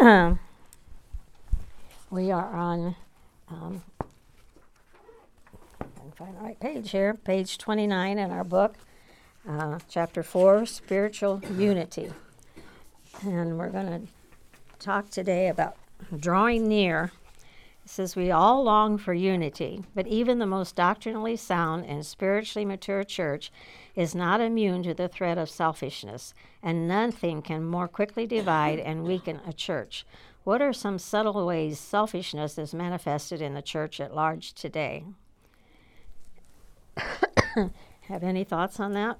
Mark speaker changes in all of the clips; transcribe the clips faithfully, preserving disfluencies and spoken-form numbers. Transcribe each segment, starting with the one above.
Speaker 1: we are on, um, I can find the right page here, page twenty-nine in our book, uh, chapter four, Spiritual Unity. And we're going to talk today about drawing near. It says, we all long for unity, but even the most doctrinally sound and spiritually mature church is not immune to the threat of selfishness, and nothing can more quickly divide and weaken a church. What are some subtle ways selfishness is manifested in the church at large today? Have any thoughts on that?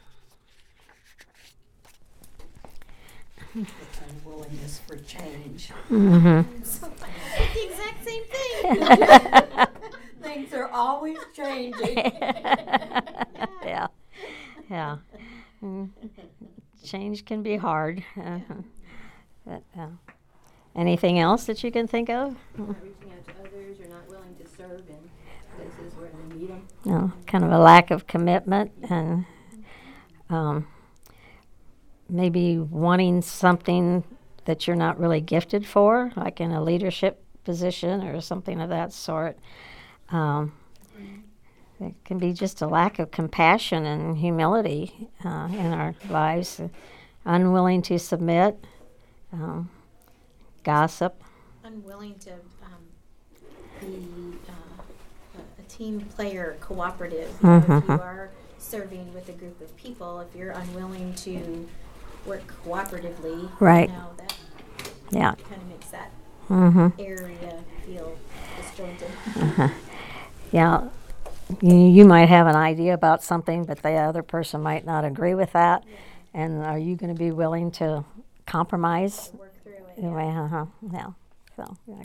Speaker 2: Unwillingness for change.
Speaker 1: Mm-hmm.
Speaker 3: So, it's the exact same thing.
Speaker 2: Things are always changing.
Speaker 1: yeah, yeah. Mm. Change can be hard. Uh, but, uh, anything else that you can think of?
Speaker 3: You're not reaching out to others. You're not willing to serve in places where they need them.
Speaker 1: No, kind of a lack of commitment and um, maybe wanting something that you're not really gifted for, like in a leadership position or something of that sort. Um, it can be just a lack of compassion and humility uh, in our lives, uh, unwilling to submit, um, gossip.
Speaker 3: Unwilling to um, be uh, a, a team player, cooperative. You know,
Speaker 1: Mm-hmm.
Speaker 3: if you are serving with a group of people, if you're unwilling to work cooperatively,
Speaker 1: Right.
Speaker 3: you know, that
Speaker 1: Yeah.
Speaker 3: kind of makes that
Speaker 1: Mm-hmm.
Speaker 3: area feel disjointed.
Speaker 1: Uh-huh. Yeah, you, you might have an idea about something, but the other person might not agree with that.
Speaker 3: Yeah.
Speaker 1: And are you going to be willing to compromise?
Speaker 3: To work through it.
Speaker 1: Anyway, uh-huh. Yeah. So, yeah.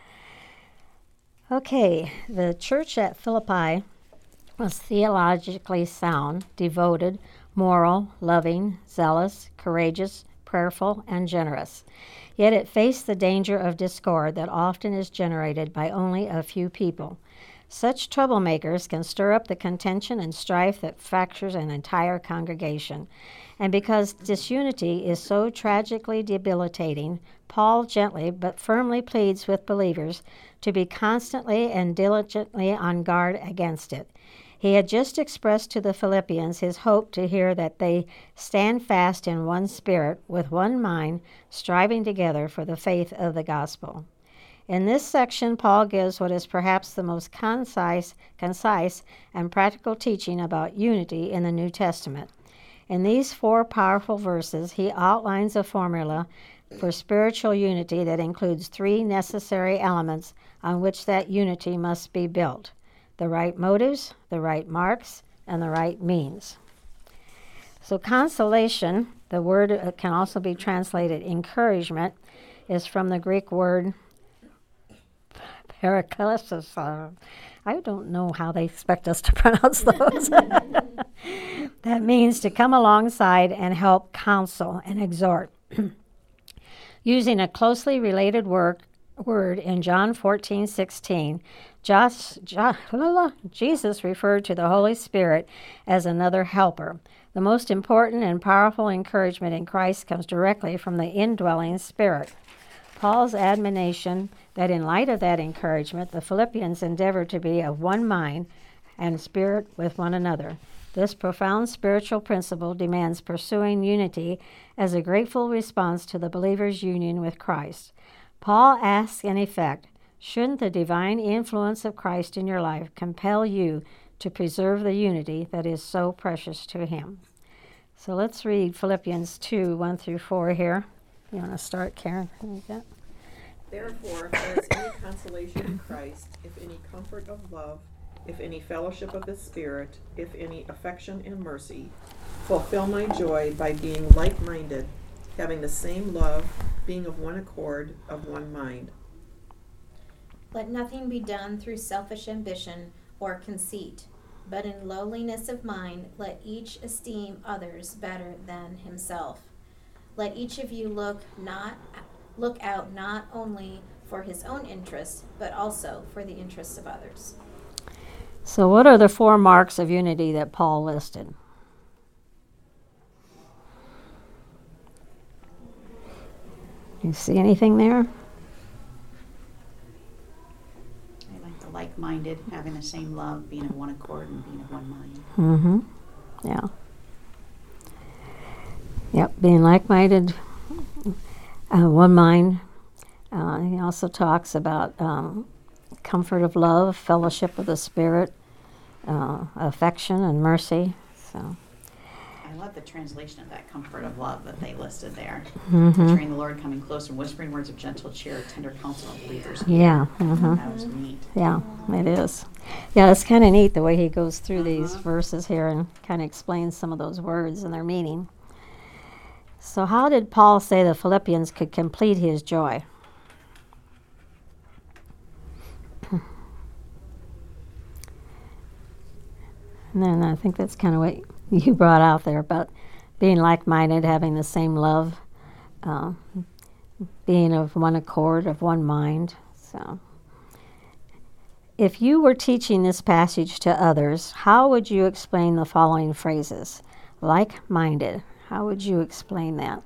Speaker 1: Okay, the church at Philippi was theologically sound, devoted, moral, loving, zealous, courageous, prayerful, and generous. Yet it faced the danger of discord that often is generated by only a few people. Such troublemakers can stir up the contention and strife that fractures an entire congregation. And because disunity is so tragically debilitating, Paul gently but firmly pleads with believers to be constantly and diligently on guard against it. He had just expressed to the Philippians his hope to hear that they stand fast in one spirit, with one mind, striving together for the faith of the gospel. In this section, Paul gives what is perhaps the most concise, concise and practical teaching about unity in the New Testament. In these four powerful verses, he outlines a formula for spiritual unity that includes three necessary elements on which that unity must be built: the right motives, the right marks, and the right means. So consolation, the word can also be translated encouragement, is from the Greek word paraklesis. Uh, I don't know how they expect us to pronounce those. That means to come alongside and help counsel and exhort. Using a closely related word, word in John fourteen sixteen, Just, Jesus referred to the Holy Spirit as another helper. The most important and powerful encouragement in Christ comes directly from the indwelling Spirit. Paul's admonition that in light of that encouragement, the Philippians endeavor to be of one mind and spirit with one another. This profound spiritual principle demands pursuing unity as a grateful response to the believer's union with Christ. Paul asks, in effect, shouldn't the divine influence of Christ in your life compel you to preserve the unity that is so precious to him? So let's read Philippians two, one through four here. You want to start, Karen?
Speaker 4: Therefore, if there is any consolation in Christ, if any comfort of love, if any fellowship of the Spirit, if any affection and mercy, fulfill my joy by being like-minded, having the same love, being of one accord, of one mind.
Speaker 3: Let nothing be done through selfish ambition or conceit, but in lowliness of mind let each esteem others better than himself. Let each of you look not look out not only for his own interests, but also for the interests of others.
Speaker 1: So what are the four marks of unity that Paul listed? You see anything there?
Speaker 5: I like the like-minded, having the same love, being of one accord, and being of one mind.
Speaker 1: Mm-hmm. Yeah. Yep, being like-minded, uh, one mind. Uh, he also talks about um, comfort of love, fellowship of the Spirit, uh, affection and mercy. So.
Speaker 5: I love the translation of that comfort of love that they listed there.
Speaker 1: Mm-hmm.
Speaker 5: Picturing the Lord coming close and whispering words of gentle cheer, tender counsel of believers.
Speaker 1: Yeah. Mm-hmm.
Speaker 5: That was neat.
Speaker 1: Yeah, it is. Yeah, it's kind of neat the way he goes through
Speaker 5: Uh-huh.
Speaker 1: these verses here and kind of explains some of those words and their meaning. So how did Paul say the Philippians could complete his joy? And then I think that's kind of what you brought out there about being like-minded, having the same love, uh, being of one accord, of one mind. So, if you were teaching this passage to others, how would you explain the following phrases? Like-minded. How would you explain that?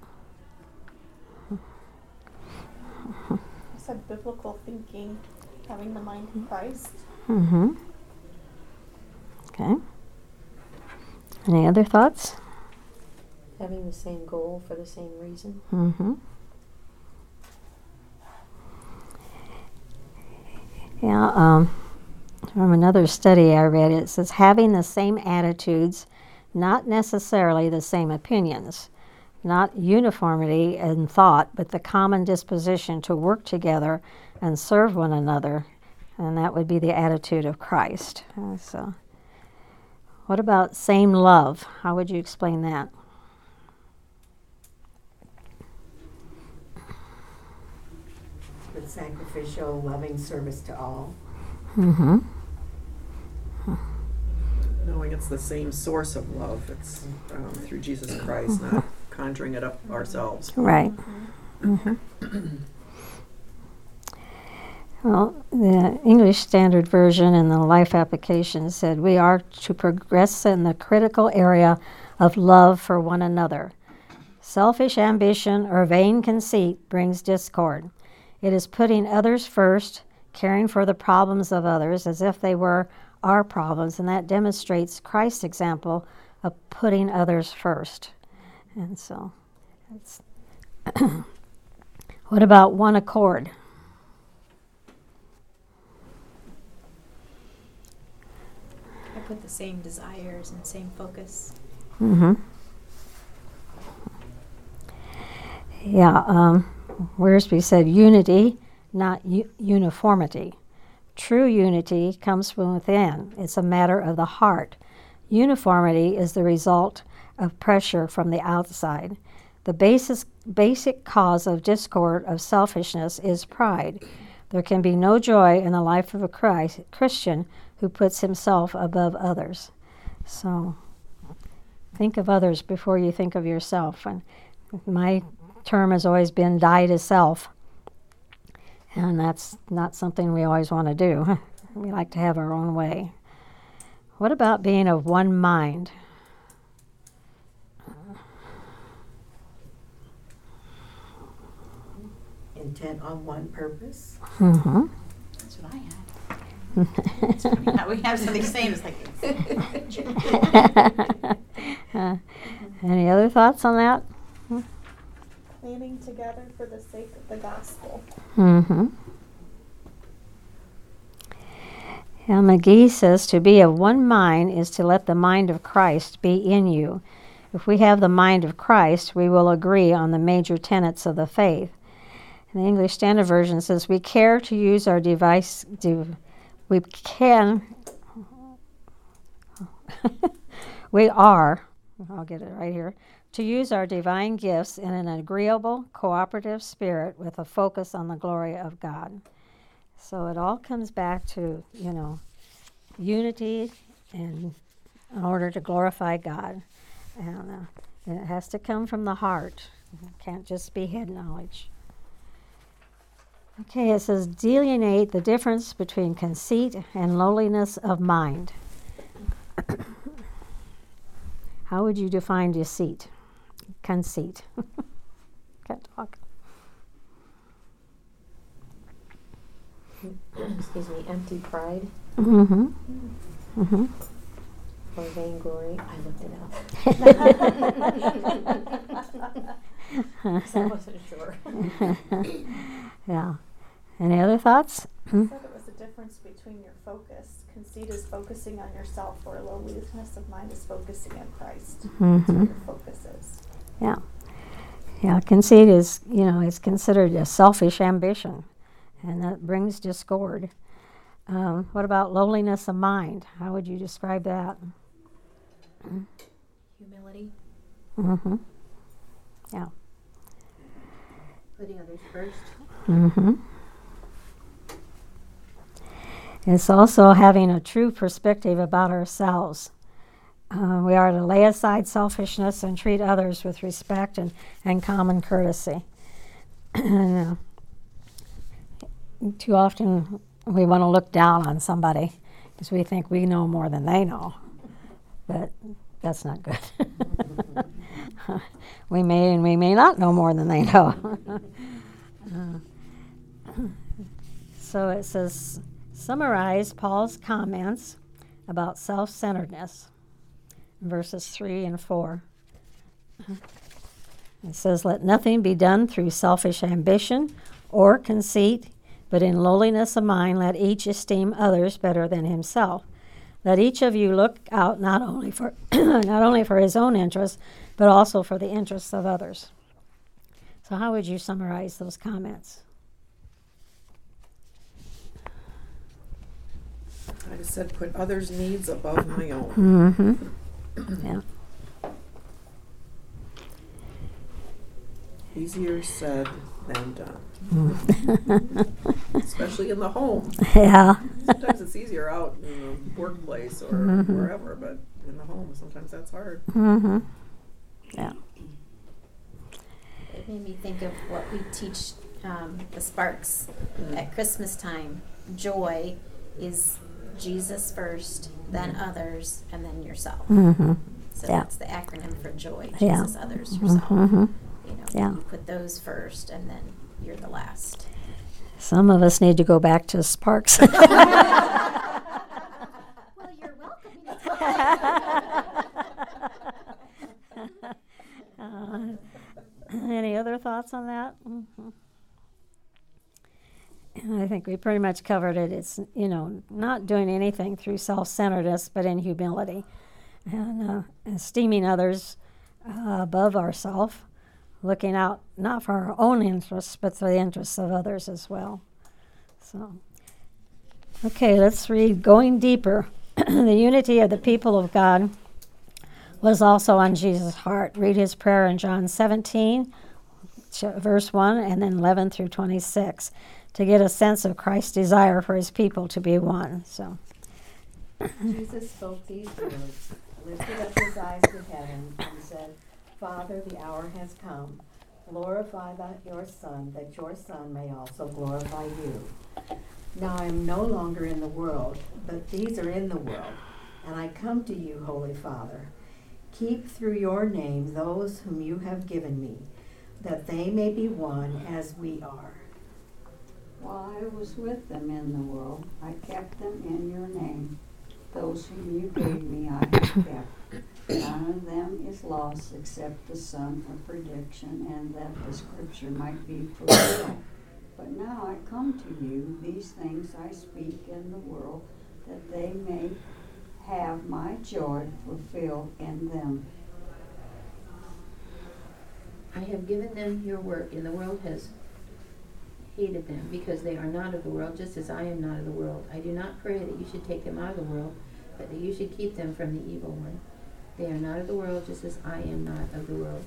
Speaker 6: I said biblical thinking, having the mind of Christ.
Speaker 1: Mm-hmm. Okay. Any other thoughts?
Speaker 2: Having the same goal for the same reason.
Speaker 1: Mm-hmm. Yeah, um, from another study I read, it says having the same attitudes, not necessarily the same opinions, not uniformity in thought, but the common disposition to work together and serve one another, and that would be the attitude of Christ. Uh, so, what about same love? How would you explain that?
Speaker 2: With sacrificial, loving service to all.
Speaker 1: Mm-hmm.
Speaker 4: Knowing it's the same source of love. It's um, through Jesus Christ, not conjuring it up ourselves.
Speaker 1: Right. Mm-hmm. Well, the English Standard Version and the Life Application said we are to progress in the critical area of love for one another. Selfish ambition or vain conceit brings discord. It is putting others first, caring for the problems of others as if they were our problems, and that demonstrates Christ's example of putting others first. And so, that's what about one accord?
Speaker 3: I put the same desires and same focus.
Speaker 1: Mm-hmm. Yeah, um, Wiersbe said unity, not u- uniformity. True unity comes from within. It's a matter of the heart. Uniformity is the result of pressure from the outside. The basis, basic cause of discord, of selfishness, is pride. There can be no joy in the life of a Christ, Christian who puts himself above others. So think of others before you think of yourself. And my term has always been die to self. And that's not something we always want to do. We like to have our own way. What about being of one mind?
Speaker 2: Intent on one purpose.
Speaker 1: Mm-hmm.
Speaker 5: That's what I had. It's funny how we have something same. It's like,
Speaker 1: uh, any other thoughts on that?
Speaker 6: Planning together for the sake of the gospel.
Speaker 1: Mm-hmm. Yeah, McGee says to be of one mind is to let the mind of Christ be in you. If we have the mind of Christ, we will agree on the major tenets of the faith. And the English Standard Version says we care to use our device. De- we can. we are. I'll get it right here. To use our divine gifts in an agreeable, cooperative spirit with a focus on the glory of God. So it all comes back to, you know, unity and in order to glorify God. And, uh, and it has to come from the heart. It can't just be head knowledge. Okay, it says delineate the difference between conceit and lowliness of mind. How would you define deceit? Conceit. Can't talk.
Speaker 2: excuse me, empty pride
Speaker 1: Mm-hmm. Mm-hmm.
Speaker 2: or vainglory. I looked it up. 'Cause I wasn't sure.
Speaker 1: Yeah. Any other thoughts?
Speaker 6: I thought it was the difference between your focus. Conceit is focusing on yourself, or lowliness of mind is focusing on Christ. That's
Speaker 1: Mm-hmm.
Speaker 6: where your focus is.
Speaker 1: Yeah. Yeah, conceit is, you know, it's considered a selfish ambition, and that brings discord. Um, what about lowliness of mind? How would you describe that?
Speaker 3: Humility,
Speaker 1: Mm-hmm. Yeah.
Speaker 2: Putting others first.
Speaker 1: Mm-hmm. It's also having a true perspective about ourselves. Uh, we are to lay aside selfishness and treat others with respect and, and common courtesy. And, uh, too often we want to look down on somebody because we think we know more than they know. But that's not good. We may and we may not know more than they know. uh, so it says, summarize Paul's comments about self-centeredness, verses three and four. It says, let nothing be done through selfish ambition or conceit, but in lowliness of mind let each esteem others better than himself. Let each of you look out not only for not only for his own interests, but also for the interests of others. So how would you summarize those comments?
Speaker 4: I just said put others' needs above my own.
Speaker 1: Mm-hmm. Yeah.
Speaker 4: Easier said than done,
Speaker 1: Mm.
Speaker 4: especially in the home.
Speaker 1: Yeah.
Speaker 4: Sometimes it's easier out in the workplace or
Speaker 1: Mhm.
Speaker 4: wherever, but in the home, sometimes that's hard.
Speaker 1: Mm-hmm. Yeah.
Speaker 3: it made me think of what we teach um, the Sparks at Christmas time. Joy is Jesus first, then others, and then yourself.
Speaker 1: Mm-hmm.
Speaker 3: So
Speaker 1: Yeah.
Speaker 3: that's the acronym for joy.
Speaker 1: Yeah.
Speaker 3: Jesus, others, yourself.
Speaker 1: Mm-hmm.
Speaker 3: You know,
Speaker 1: Yeah.
Speaker 3: you put those first, and then you're the last.
Speaker 1: Some of us need to go back to Sparks.
Speaker 3: Well, you're welcome.
Speaker 1: uh, any other thoughts on that? Mm-hmm. I think we pretty much covered it. It's, you know, not doing anything through self-centeredness, but in humility, and uh, esteeming others uh, above ourselves, looking out not for our own interests, but for the interests of others as well. So, okay, let's read Going Deeper. The unity of the people of God was also on Jesus' heart. Read his prayer in John seventeen, verse one, and then eleven through twenty-six, to get a sense of Christ's desire for his people to be one. So,
Speaker 7: Jesus spoke these words, lifted up his eyes to heaven, and said, Father, the hour has come. Glorify thy, your Son, that your Son may also glorify you. Now I am no longer in the world, but these are in the world, and I come to you, Holy Father. Keep through your name those whom you have given me, that they may be one as we are.
Speaker 8: While I was with them in the world, I kept them in your name. Those whom you gave me I have kept. None of them is lost except the son of perdition, and that the scripture might be fulfilled. But now I come to you, these things I speak in the world, that they may have my joy fulfilled in them.
Speaker 2: I have given them your work, and the world has hated them, because they are not of the world, just as I am not of the world. I do not pray that you should take them out of the world, but that you should keep them from the evil one. They are not of the world, just as I am not of the world.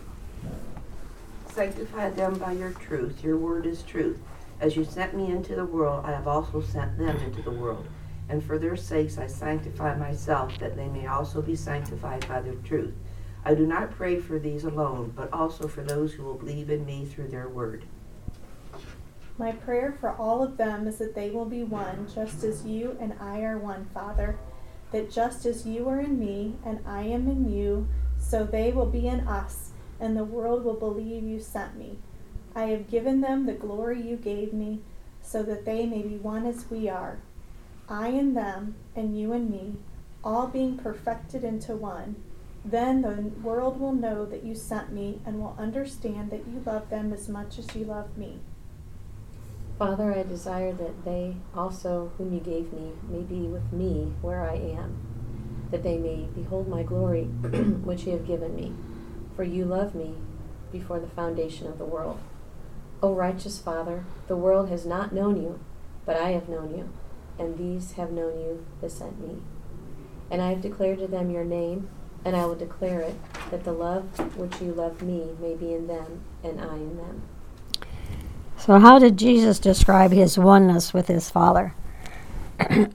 Speaker 9: Sanctify them by your truth. Your word is truth. As you sent me into the world, I have also sent them into the world. And for their sakes I sanctify myself, that they may also be sanctified by the truth. I do not pray for these alone, but also for those who will believe in me through their word.
Speaker 6: My prayer for all of them is that they will be one, just as you and I are one, Father. That just as you are in me and I am in you, so they will be in us, and the world will believe you sent me. I have given them the glory you gave me, so that they may be one as we are, I and them, and you and me, all being perfected into one. Then the world will know that you sent me and will understand that you love them as much as you love me.
Speaker 10: Father, I desire that they also, whom you gave me, may be with me where I am, that they may behold my glory, which you have given me. For you loved me before the foundation of the world. O righteous Father, the world has not known you, but I have known you, and these have known you that sent me. And I have declared to them your name, and I will declare it, that the love which you loved me may be in them, and I in them.
Speaker 1: So how did Jesus describe his oneness with his Father?
Speaker 5: I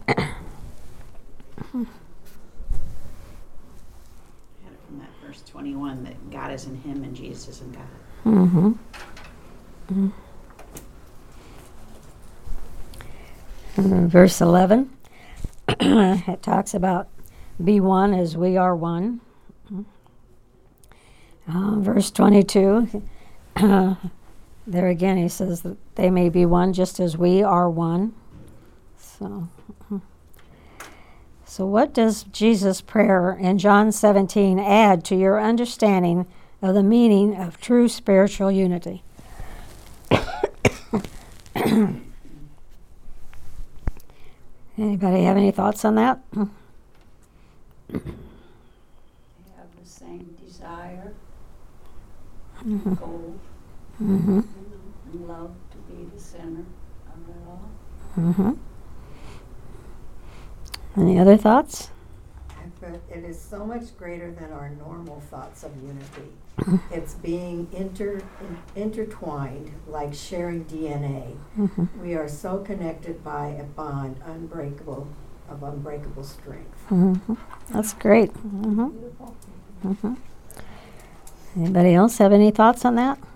Speaker 5: had it from that verse twenty-one, that God is in him and Jesus is in God.
Speaker 1: Mm-hmm. Mm-hmm. And verse eleven, it talks about be one as we are one. Uh, verse twenty-two, uh, there again he says that they may be one just as we are one. So, so what does Jesus' prayer in John seventeen add to your understanding of the meaning of true spiritual unity? Anybody have any thoughts on that?
Speaker 8: They have the same desire,
Speaker 1: Mm-hmm.
Speaker 8: goal,
Speaker 1: Mm-hmm.
Speaker 8: and love to be the center of it all.
Speaker 1: Mm-hmm. Any other thoughts?
Speaker 7: But it is so much greater than our normal thoughts of unity. It's being inter, in, intertwined, like sharing D N A.
Speaker 1: Mm-hmm.
Speaker 7: We are so connected by a bond, unbreakable, of unbreakable strength.
Speaker 1: Mm-hmm. That's great. Mm-hmm. Mm-hmm. Anybody else have any thoughts on that?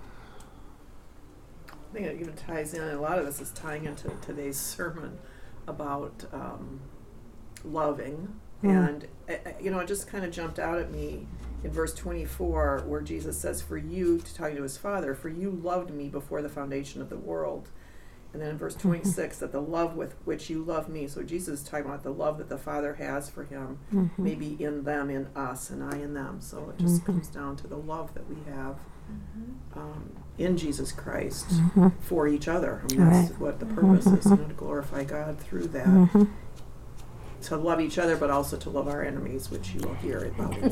Speaker 4: I think it even ties in, a lot of this is tying into today's sermon about um, loving.
Speaker 1: Mm.
Speaker 4: And, uh, you know, it just kind of jumped out at me in verse twenty-four, where Jesus says, for you, to talking to his Father, for you loved me before the foundation of the world. And then in verse twenty-six, that the love with which you love me. So Jesus is talking about the love that the Father has for him,
Speaker 1: Mm-hmm.
Speaker 4: maybe in them, in us, and I in them. So it just
Speaker 1: Mhm.
Speaker 4: comes down to the love that we have um, in Jesus Christ
Speaker 1: Mhm.
Speaker 4: for each other. I mean, that's
Speaker 1: Right.
Speaker 4: what the purpose is, you
Speaker 1: Mhm.
Speaker 4: know, to glorify God through that.
Speaker 1: Mm-hmm.
Speaker 4: To love each other, but also to love our enemies, which you will hear about in
Speaker 5: I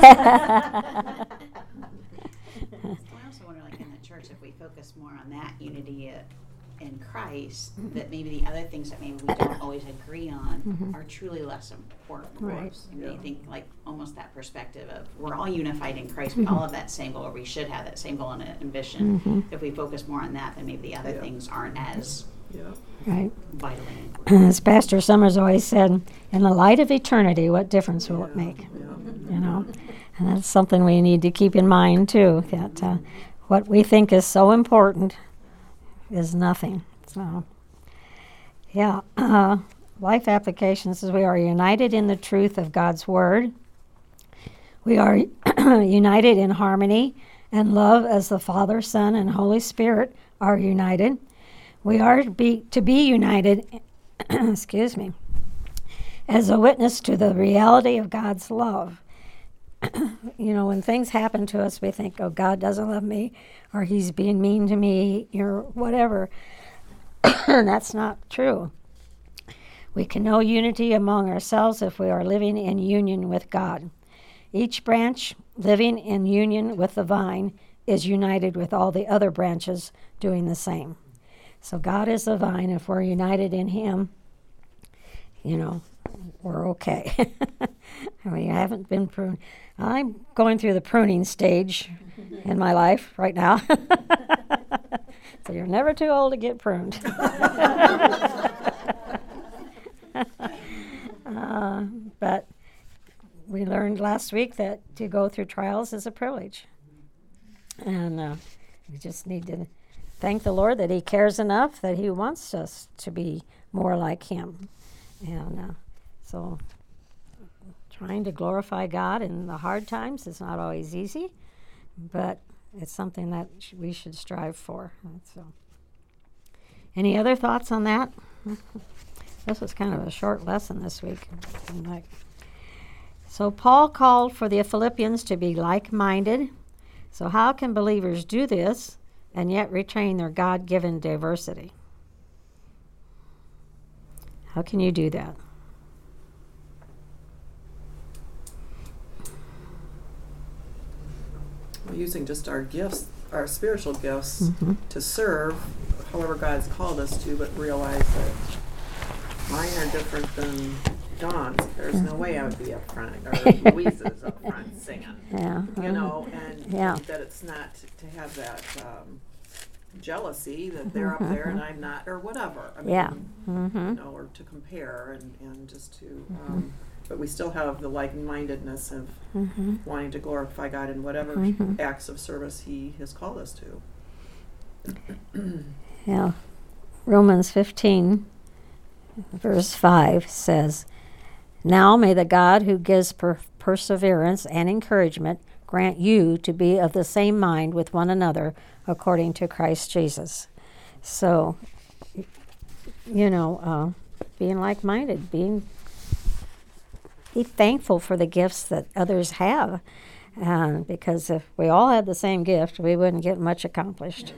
Speaker 5: also wonder, like in the church, if we focus more on that unity uh, in Christ, that maybe the other things that maybe we don't always agree on
Speaker 1: Mhm.
Speaker 5: are truly less important.
Speaker 1: Right.
Speaker 5: And
Speaker 4: Yeah.
Speaker 5: I think like almost that perspective of we're all unified in Christ. We all have that same goal, or we should have that same goal and ambition.
Speaker 1: Mhm.
Speaker 5: If we focus more on that, then maybe the other
Speaker 4: Yeah.
Speaker 5: things aren't as
Speaker 4: Yeah.
Speaker 1: Right.
Speaker 5: vitally important.
Speaker 1: As Pastor Summers always said, in the light of eternity, what difference will it
Speaker 4: Yeah.
Speaker 1: make?
Speaker 4: Yeah.
Speaker 1: You know, and that's something we need to keep in mind too. That uh, what we think is so important is nothing. So, yeah, uh, life application says we are united in the truth of God's word. We are united in harmony and love as the Father, Son, and Holy Spirit are united. We are to be, to be united, excuse me, as a witness to the reality of God's love. You know, when things happen to us, we think, oh, God doesn't love me, or he's being mean to me, or whatever. That's not true. We can know unity among ourselves if we are living in union with God. Each branch living in union with the vine is united with all the other branches doing the same. So God is the vine. If we're united in him, you know, we're okay. We haven't been pruned. I'm going through the pruning stage in my life right now. So you're never too old to get pruned. uh, but we learned last week that to go through trials is a privilege. And uh, we just need to thank the Lord that he cares enough that he wants us to be more like him. And uh, so trying to glorify God in the hard times is not always easy, but it's something that sh- we should strive for. And so, Any other thoughts on that? This was kind of a short lesson this week. I'm like, so Paul called for the Philippians to be like-minded. So how can believers do this and yet retain their God-given diversity? How can you do that?
Speaker 4: We're using just our gifts, our spiritual gifts,
Speaker 1: Mm-hmm.
Speaker 4: to serve however God's called us to, but realize that mine are different than Dawn's. There's no way I would be up front, or Louisa's up front singing.
Speaker 1: Yeah.
Speaker 4: You know, and
Speaker 1: Yeah.
Speaker 4: that it's not to have that um, jealousy that they're up there and I'm not, or whatever. I mean,
Speaker 1: Yeah. Mm-hmm.
Speaker 4: you know, or to compare and, and just to, um, but we still have the like-mindedness of
Speaker 1: Mm-hmm.
Speaker 4: wanting to glorify God in whatever
Speaker 1: Mhm.
Speaker 4: acts of service He has called us to.
Speaker 1: Yeah. Romans fifteen, verse five says, "Now may the God who gives per- perseverance and encouragement grant you to be of the same mind with one another according to Christ Jesus." So, y- you know, uh, being like-minded, being be thankful for the gifts that others have. Uh, because if we all had the same gift, we wouldn't get much accomplished.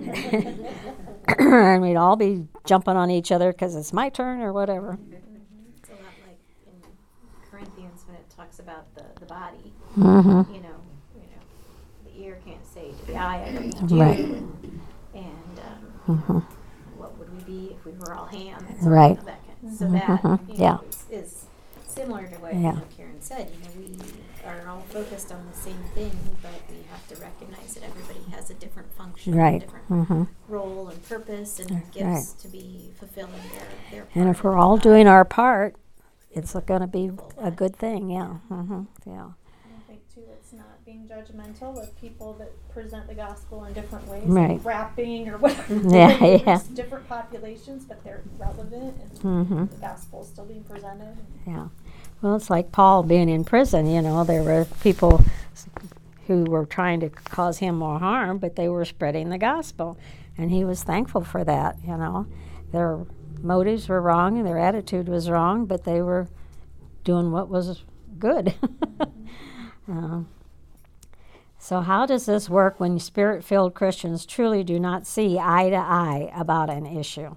Speaker 1: And we'd all be jumping on each other because it's my turn or whatever.
Speaker 3: It's a lot like in Corinthians when it talks about the, the body.
Speaker 1: Mm-hmm.
Speaker 3: You know, you know, the ear can't say to the eye, I don't need you.
Speaker 1: Right.
Speaker 3: And, and um,
Speaker 1: Mm-hmm.
Speaker 3: what would we be if we were all hands?
Speaker 1: Right.
Speaker 3: That kind, so that
Speaker 1: Mhm.
Speaker 3: you
Speaker 1: Yeah.
Speaker 3: know, is, is similar to what
Speaker 1: Yeah.
Speaker 3: you know, Karen said. You know, we are all focused on the same thing, but we have to recognize that everybody has a different function,
Speaker 1: Right.
Speaker 3: a different
Speaker 1: Mm-hmm.
Speaker 3: role and purpose and
Speaker 1: Right.
Speaker 3: gifts to be fulfilling their their part.
Speaker 1: And if
Speaker 3: in
Speaker 1: we're
Speaker 3: the
Speaker 1: all
Speaker 3: body.
Speaker 1: doing our part, it's going to be a good thing. Yeah. Mm-hmm. Yeah.
Speaker 6: I think too, it's not being judgmental of people that present the gospel in different ways,
Speaker 1: Right.
Speaker 6: like rapping or whatever.
Speaker 1: Yeah,
Speaker 6: There's
Speaker 1: yeah.
Speaker 6: different populations, but they're relevant, and
Speaker 1: Mm-hmm.
Speaker 6: the gospel is still being presented.
Speaker 1: Yeah. Well, it's like Paul being in prison. You know, there were people who were trying to cause him more harm, but they were spreading the gospel. And he was thankful for that, you know. Their motives were wrong and their attitude was wrong, but they were doing what was good. um, so how does this work when Spirit-filled Christians truly do not see eye to eye about an issue?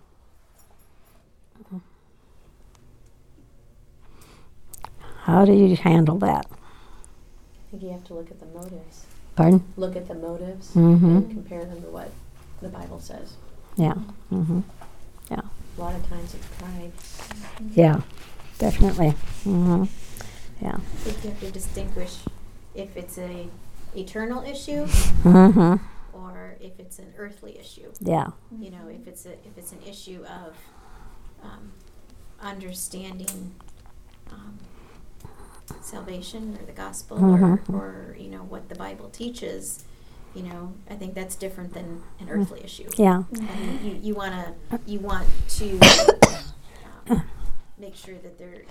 Speaker 1: How do you handle that?
Speaker 10: I think you have to look at the motives.
Speaker 1: Pardon?
Speaker 10: Look at the motives
Speaker 1: Mhm.
Speaker 10: and compare them to what the Bible says.
Speaker 1: Yeah. Mm-hmm.
Speaker 10: A lot of times it's pride.
Speaker 1: Yeah, definitely. Mm-hmm. Yeah.
Speaker 3: I think you have to distinguish if it's a eternal issue
Speaker 1: Mm-hmm.
Speaker 3: or if it's an earthly issue.
Speaker 1: Yeah.
Speaker 3: You know, if it's a if it's an issue of um, understanding um, salvation or the gospel
Speaker 1: Mhm.
Speaker 3: or, or you know what the Bible teaches. You know, I think that's different than an earthly issue.
Speaker 1: Yeah.
Speaker 3: I mean, you you wanna you want to um, make sure that they're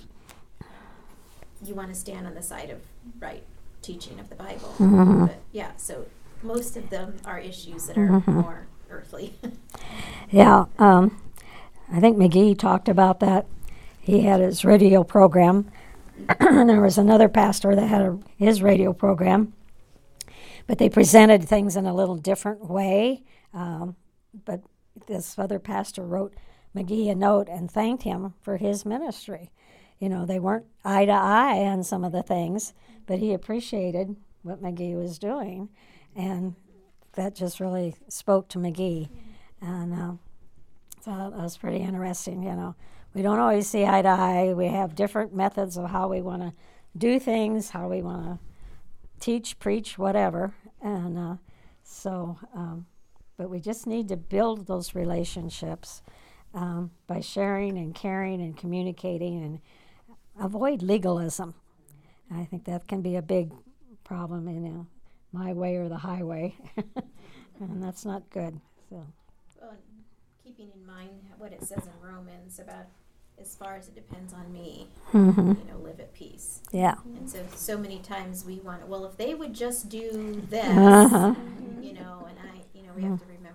Speaker 3: you want to stand on the side of right teaching of the Bible.
Speaker 1: Mhm.
Speaker 3: But yeah, so most of them are issues that are
Speaker 1: Mhm.
Speaker 3: more earthly.
Speaker 1: Yeah. Um, I think McGee talked about that. He had his radio program. And there was another pastor that had a, his radio program. But they presented things in a little different way. Um, but this other pastor wrote McGee a note and thanked him for his ministry. You know, they weren't eye to eye on some of the things, but he appreciated what McGee was doing. And that just really spoke to McGee. And uh, so that was pretty interesting, you know. We don't always see eye to eye. We have different methods of how we want to do things, how we want to teach, preach, whatever. And uh, so, um, but we just need to build those relationships um, by sharing and caring and communicating and avoid legalism. And I think that can be a big problem, you know, my way or the highway. And that's not good. So.
Speaker 3: Well, keeping in mind what it says in Romans about as far as it depends on me,
Speaker 1: Mm-hmm.
Speaker 3: you know, live at peace.
Speaker 1: Yeah.
Speaker 3: And so, so many times we want, well, if they would just do this,
Speaker 1: Uh-huh.
Speaker 3: you know, and I, you know, we have to remember that it's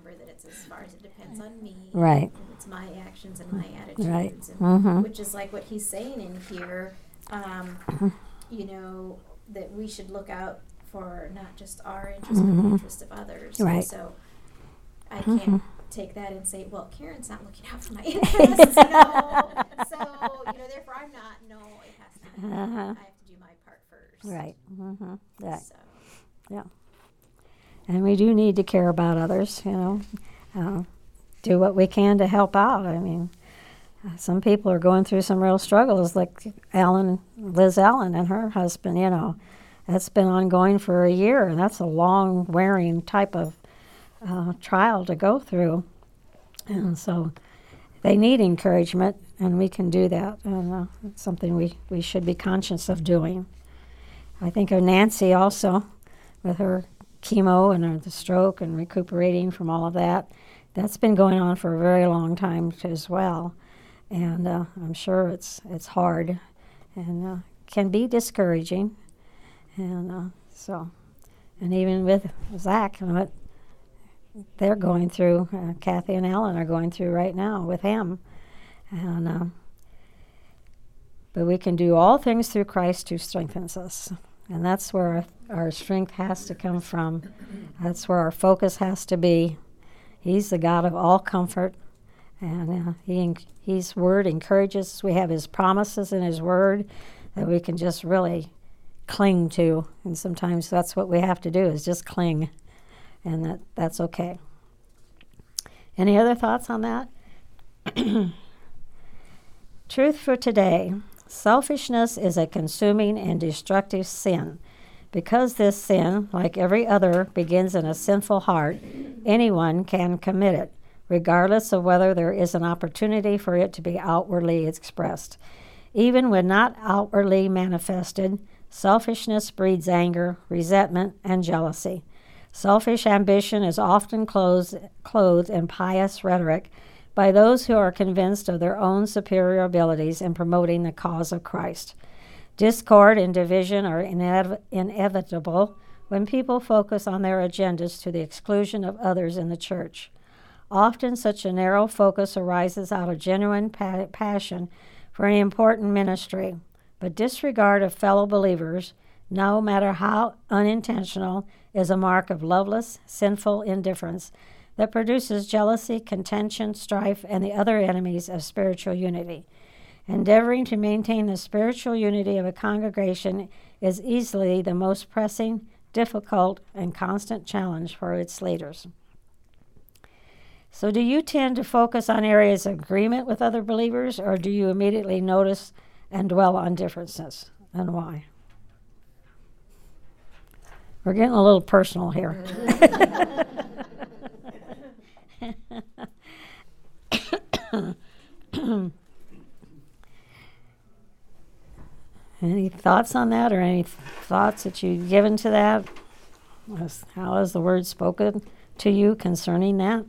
Speaker 3: as far as it depends on me.
Speaker 1: Right.
Speaker 3: And it's my actions and my attitudes.
Speaker 1: Right.
Speaker 3: And
Speaker 1: Mm-hmm.
Speaker 3: which is like what he's saying in here, um, you know, that we should look out for not just our interest, but the interest of others.
Speaker 1: Right.
Speaker 3: And so I
Speaker 1: Mhm.
Speaker 3: can't take that and say, well, Karen's not looking out for my interests, you know. So, you know, therefore I'm not. No, it has to be.
Speaker 1: Uh-huh.
Speaker 3: I have to do my part first.
Speaker 1: Right. Mm-hmm. Right.
Speaker 3: So,
Speaker 1: Yeah. And we do need to care about others, you know, uh, do what we can to help out. I mean, uh, some people are going through some real struggles, like Allen, Liz Allen and her husband, you know. That's been ongoing for a year, and that's a long, wearing type of uh, trial to go through. And so they need encouragement, and we can do that. And uh, it's something we, we should be conscious of doing. I think of Nancy also, with her chemo and her, the stroke and recuperating from all of that. That's been going on for a very long time as well. And uh, I'm sure it's it's hard and uh, can be discouraging. And uh, so, and even with Zach and what they're going through, uh, Kathy and Ellen are going through right now with him. And uh, but we can do all things through Christ who strengthens us. And that's where our, our strength has to come from. That's where our focus has to be. He's the God of all comfort. And uh, he, His word encourages us. We have His promises in His word that we can just really cling to. And sometimes that's what we have to do, is just cling. And that, that's okay. Any other thoughts on that? Truth for today. Selfishness is a consuming and destructive sin. Because this sin, like every other, begins in a sinful heart, anyone can commit it, regardless of whether there is an opportunity for it to be outwardly expressed. Even when not outwardly manifested, selfishness breeds anger, resentment, and jealousy. Selfish ambition is often clothed, clothed in pious rhetoric by those who are convinced of their own superior abilities in promoting the cause of Christ. Discord and division are inev- inevitable when people focus on their agendas to the exclusion of others in the church. Often such a narrow focus arises out of genuine pa- passion for an important ministry, but disregard of fellow believers, no matter how unintentional, is a mark of loveless, sinful indifference that produces jealousy, contention, strife, and the other enemies of spiritual unity. Endeavoring to maintain the spiritual unity of a congregation is easily the most pressing, difficult, and constant challenge for its leaders. So do you tend to focus on areas of agreement with other believers, or do you immediately notice and dwell on differences, and why? We're getting a little personal here. Any thoughts on that, or any thoughts that you've given to that? How has the word spoken to you concerning that?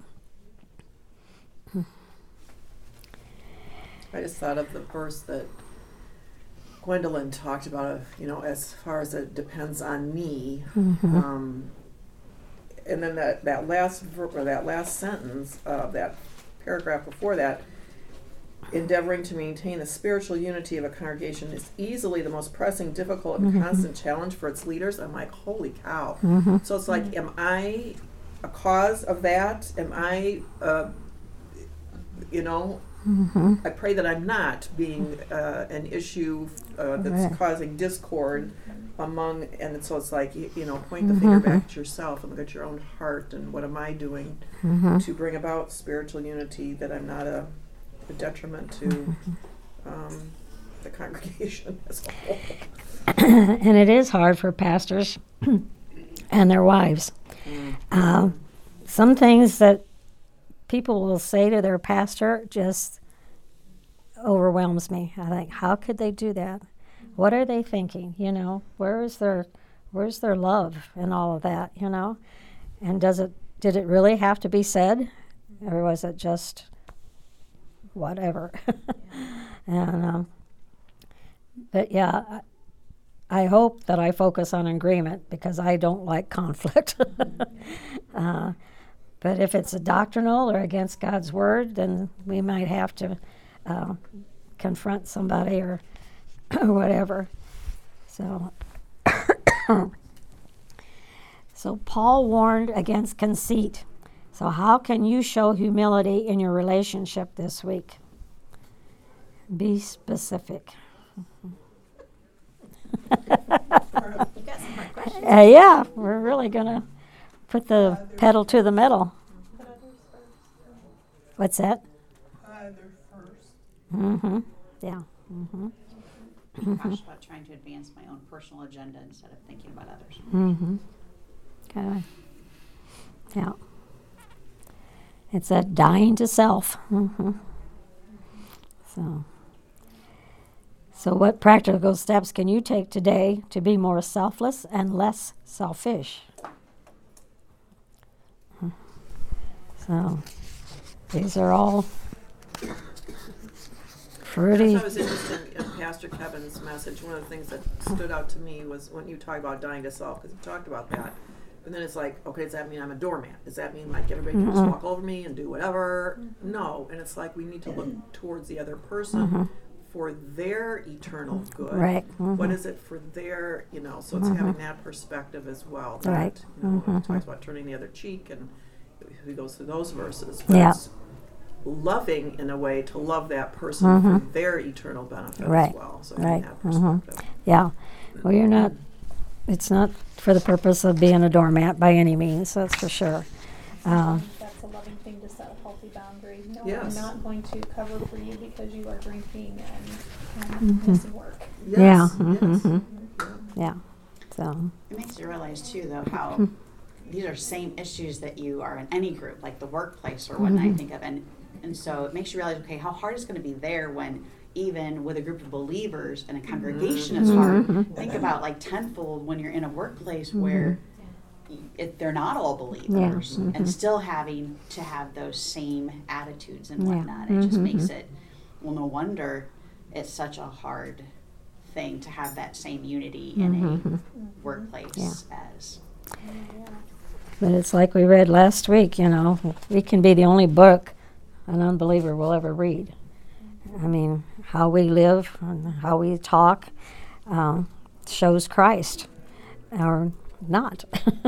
Speaker 4: I just thought of the verse that Gwendolyn talked about, you know, as far as it depends on me.
Speaker 1: Mm-hmm.
Speaker 4: Um, and then that, that last ver- or that last sentence of that paragraph before that, endeavoring to maintain the spiritual unity of a congregation is easily the most pressing, difficult, and
Speaker 1: Mm-hmm.
Speaker 4: constant challenge for its leaders. I'm like, holy cow.
Speaker 1: Mm-hmm.
Speaker 4: So it's like, am I a cause of that? Am I, uh, you know,
Speaker 1: Mm-hmm.
Speaker 4: I pray that I'm not being uh, an issue uh, that's
Speaker 1: Right.
Speaker 4: causing discord among, and so it's like, you, you know, point the
Speaker 1: Mhm.
Speaker 4: finger back at yourself and look at your own heart and what am I doing
Speaker 1: Mm-hmm.
Speaker 4: to bring about spiritual unity, that I'm not a, a detriment to um, the congregation as a whole.
Speaker 1: And it is hard for pastors and their wives. Uh, some things that people will say to their pastor just overwhelms me. I think, how could they do that? What are they thinking? You know, where is their, where's their love and all of that? You know, and does it, did it really have to be said, or was it just whatever? and um, but yeah. I, I hope that I focus on agreement because I don't like conflict. uh, But if it's a doctrinal or against God's word, then we might have to uh, confront somebody or, or whatever. So, so Paul warned against conceit. So how can you show humility in your relationship this week? Be specific.
Speaker 3: You got some more questions?
Speaker 1: Uh, yeah, we're really going to put the pedal to the metal. What's that?
Speaker 4: Others first.
Speaker 1: Mm-hmm. Yeah. Mm-hmm.
Speaker 5: I'm cautious about trying to advance my own personal agenda instead of thinking about others.
Speaker 1: Mm-hmm. Okay. Yeah. It's that dying to self. Mm-hmm. So, so what practical steps can you take today to be more selfless and less selfish? So, these are all pretty.
Speaker 4: I thought it was interesting in Pastor Kevin's message. One of the things that stood out to me was when you talk about dying to self, because he talked about that. And then it's like, okay, does that mean I'm a doormat? Does that mean like everybody can just walk over me and do whatever? No. And it's like we need to look towards the other person
Speaker 1: Mm-hmm.
Speaker 4: for their eternal good.
Speaker 1: Right.
Speaker 4: What
Speaker 1: Mhm.
Speaker 4: is it for their, you know, so it's
Speaker 1: Mhm.
Speaker 4: having that perspective as well. That,
Speaker 1: Right.
Speaker 4: You know,
Speaker 1: Mhm.
Speaker 4: He talks about turning the other cheek, and he goes through those verses. But
Speaker 1: Yeah.
Speaker 4: it's loving in a way to love that person
Speaker 1: Mhm.
Speaker 4: for their eternal benefit
Speaker 1: Right.
Speaker 4: as well. So
Speaker 1: Right.
Speaker 4: having that
Speaker 1: Mhm.
Speaker 4: perspective.
Speaker 1: Yeah. Well, you're not, it's not for the purpose of being a doormat by any means, that's for sure. Um,
Speaker 6: That's a loving thing to set a healthy boundary. No,
Speaker 4: Yes.
Speaker 6: I'm not going to cover for you because you are drinking and,
Speaker 1: Mhm.
Speaker 6: and missing work.
Speaker 4: Yes,
Speaker 1: yeah.
Speaker 4: yes.
Speaker 1: Mhm.
Speaker 4: Yeah.
Speaker 1: Yeah. So,
Speaker 5: It makes you realize too, though, how these are same issues that you are in any group, like the workplace or whatnot. I
Speaker 1: Mhm.
Speaker 5: think of, and and so it makes you realize, okay, how hard it's going to be there when even with a group of believers and a congregation is hard.
Speaker 1: Mhm.
Speaker 5: Think about like tenfold when you're in a workplace where y- it, they're not all believers,
Speaker 1: Yeah. Mhm.
Speaker 5: and still having to have those same attitudes and
Speaker 1: Yeah.
Speaker 5: whatnot. It just
Speaker 1: Mhm.
Speaker 5: makes it, well, no wonder it's such a hard thing to have that same unity in
Speaker 1: Mhm.
Speaker 5: a workplace
Speaker 1: Yeah.
Speaker 5: as.
Speaker 1: but it's like we read last week, you know, we can be the only book an unbeliever will ever read. I mean, how we live and how we talk um, shows Christ or not.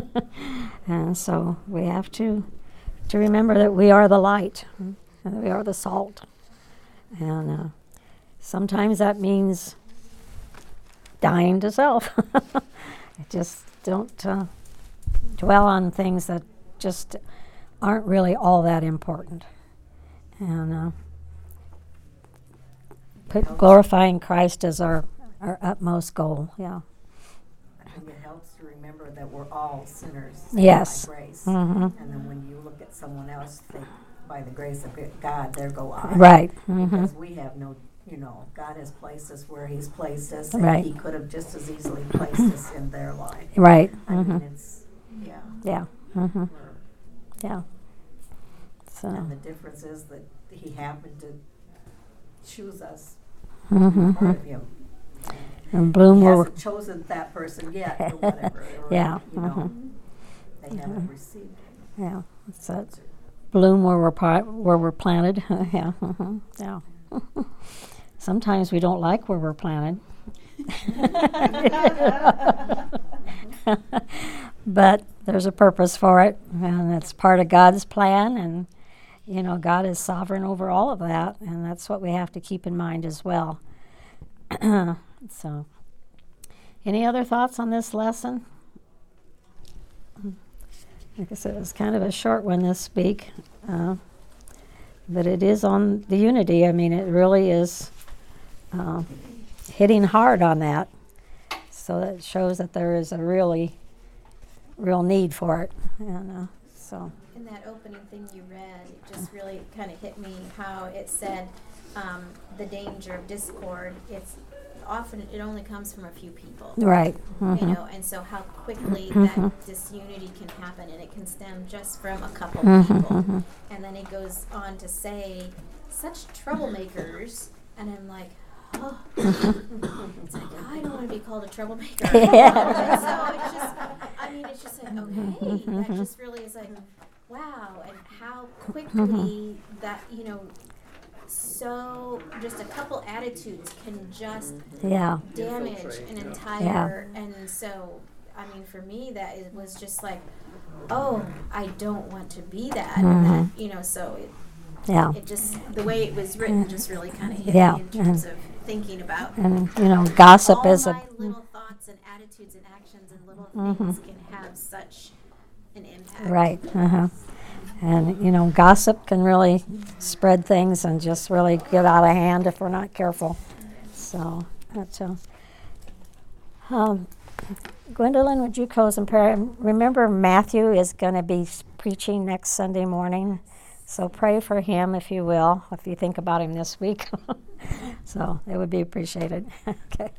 Speaker 1: And so we have to to remember that we are the light and that we are the salt. And uh, sometimes that means dying to self. Just don't uh, dwell on things that just aren't really all that important. And uh, put glorifying Christ as our, our utmost goal. Yeah.
Speaker 7: I think it helps to remember that we're all sinners saved
Speaker 1: Yes.
Speaker 7: by grace.
Speaker 1: Mhm.
Speaker 7: And then when you look at someone else, think, by the grace of God, there go I.
Speaker 1: Right. Mhm.
Speaker 7: Because we have no, you know, God has placed us where He's placed us, and
Speaker 1: Right.
Speaker 7: He could have just as easily placed us in their life.
Speaker 1: Right.
Speaker 7: I mean,
Speaker 1: Mhm.
Speaker 7: it's, yeah.
Speaker 1: Yeah. Mhm.
Speaker 7: we're-
Speaker 1: Yeah. So.
Speaker 7: And the difference is that He happened to choose us,
Speaker 1: Mhm.
Speaker 7: part of Him.
Speaker 1: And Bloom
Speaker 7: He
Speaker 1: will.
Speaker 7: hasn't chosen that person yet, or whatever. Or,
Speaker 1: Yeah.
Speaker 7: You know,
Speaker 1: Mhm.
Speaker 7: they haven't received it.
Speaker 1: Yeah. So bloom where we're pri- where we're planted. Yeah. Mhm. Yeah. Sometimes we don't like where we're planted. But there's a purpose for it, and it's part of God's plan, and you know, God is sovereign over all of that, and that's what we have to keep in mind as well. So, any other thoughts on this lesson? Like I said, it was kind of a short one this week, uh, but it is on the unity. I mean, it really is uh, hitting hard on that. So that shows that there is a really, real need for it. And uh, so,
Speaker 3: In that opening thing you read, it just really kind of hit me how it said um, the danger of discord. It's often it only comes from a few people,
Speaker 1: right.
Speaker 3: you
Speaker 1: Mhm.
Speaker 3: know, and so how quickly
Speaker 1: Mhm.
Speaker 3: that disunity can happen, and it can stem just from a couple
Speaker 1: Mhm,
Speaker 3: people.
Speaker 1: mhm.
Speaker 3: And then it goes on to say, such troublemakers, and I'm like, oh, it's like I don't want to be called a troublemaker.
Speaker 1: Yeah.
Speaker 3: And so it's just, I mean, it's just like, okay, that just really is like, wow, and how quickly that, you know, so just a couple attitudes can just
Speaker 1: Yeah.
Speaker 3: damage an entire, and so, I mean, for me, that it was just like, oh, I don't want to be that, and that, you know, so it,
Speaker 1: Yeah.
Speaker 3: it just, the way it was written just really kind of hit
Speaker 1: Yeah.
Speaker 3: me in terms of thinking about
Speaker 1: And, you know, gossip
Speaker 3: all
Speaker 1: is a.
Speaker 3: my little thoughts and attitudes and actions and little things can have such an impact.
Speaker 1: Right. Uh-huh. And, you know, gossip can really spread things and just really get out of hand if we're not careful. So, that's a. Um, Gwendolyn, would you close in prayer? Remember, Matthew is going to be preaching next Sunday morning. So pray for him, if you will, if you think about him this week. So it would be appreciated. Okay.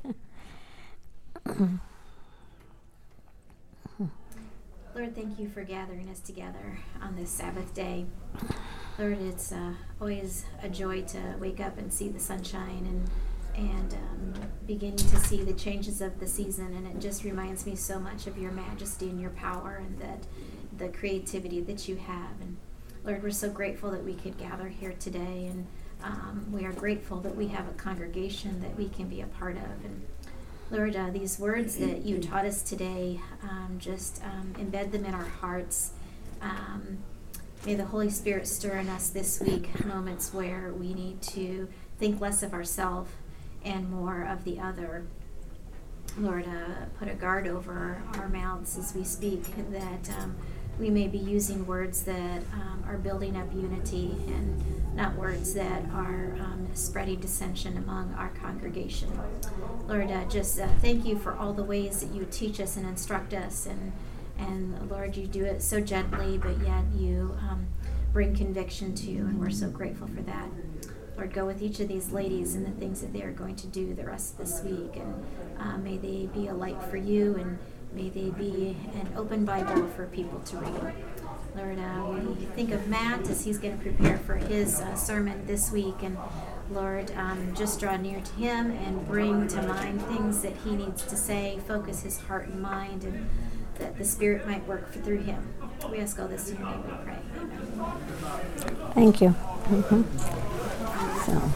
Speaker 3: Lord, thank you for gathering us together on this Sabbath day. Lord, it's uh, always a joy to wake up and see the sunshine and and um, beginning to see the changes of the season, and it just reminds me so much of your majesty and your power and that the creativity that you have. And Lord, we're so grateful that we could gather here today, and um, we are grateful that we have a congregation that we can be a part of. And Lord, uh, these words that you taught us today, um, just um, embed them in our hearts. Um, may the Holy Spirit stir in us this week moments where we need to think less of ourselves and more of the other. Lord, uh, put a guard over our mouths as we speak, that um, we may be using words that um, are building up unity and not words that are um, spreading dissension among our congregation. Lord, uh, just uh, thank you for all the ways that you teach us and instruct us, and and Lord, you do it so gently, but yet you um, bring conviction to, and we're so grateful for that. Lord, go with each of these ladies and the things that they are going to do the rest of this week, and uh, may they be a light for you, and may they be an open Bible for people to read. Lord, uh, we think of Matt as he's going to prepare for his uh, sermon this week, and Lord, um, just draw near to him and bring to mind things that he needs to say, focus his heart and mind, and that the Spirit might work for, through him. We ask all this in your name, we pray. Amen.
Speaker 1: Thank you. Mm-hmm. So.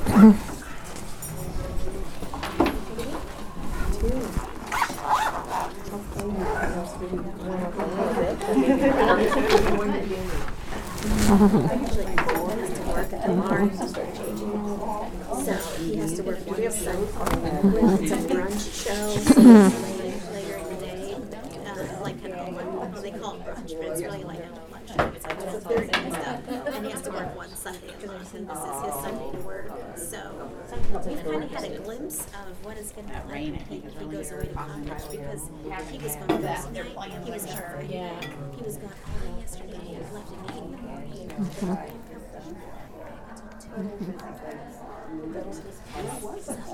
Speaker 3: So he has to work one Sunday. It's a brunch show, so it's later in the day, uh, like kind of a, well, they call it brunch, but it's really like a lunch. It's like twelve thirty and stuff, and he has to work one Sunday a month, and this is his Sunday to work. So we've kind of had a glimpse of what is going to be like when he, he goes away to college, because he was going to Thursday night, he was gone Friday night, he was gone Friday yesterday, he left a meeting.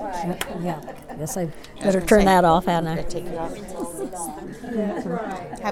Speaker 1: Yeah, guess I better turn that off, hadn't I?
Speaker 3: Until six thirty.